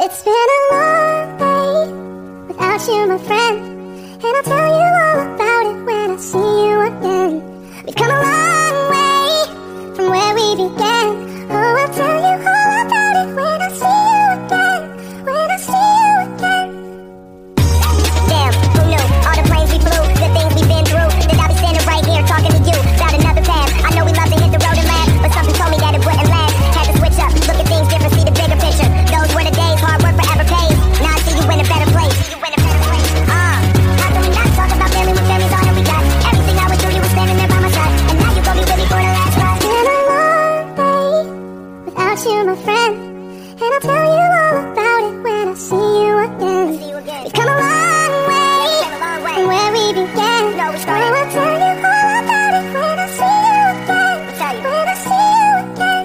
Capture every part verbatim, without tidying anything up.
It's been a long day without you, my friend, and I'll tell you all about it when I see you again. We've come a long way from where we began. Oh, I'll tell you all about it when I see you again. When I see you again. Damn, who knew? All the planes we flew, the things we've been through, that I'll be standing right here talking to you about another path. I know we love to hit the road and laugh, but something told me that it wouldn't last. Had to switch up, look at things different, see the bigger picture. Those were the days, hard work forever pays. Now I see you in a better place. You in a better place. Uh, how can we not talk about family when family's all that we got? Everything I went through, you were standing there by my side, and now you gon' be with me for the last ride. It's been a long day without you, my friend, and I'll tell you all about it when I see you again. See you again. We've come a long way, yeah, a long way from where we began. No, we started. Oh, I'll tell you all about it when I see you again. I'll tell you. When I see you again.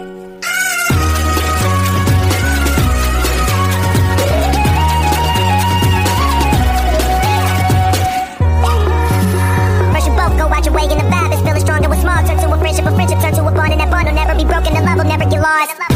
First you both go out your way and the vibe is feeling stronger with small. Turn to a friendship, a friendship turn to a bond, and that bond will never be broken. The love will never get lost.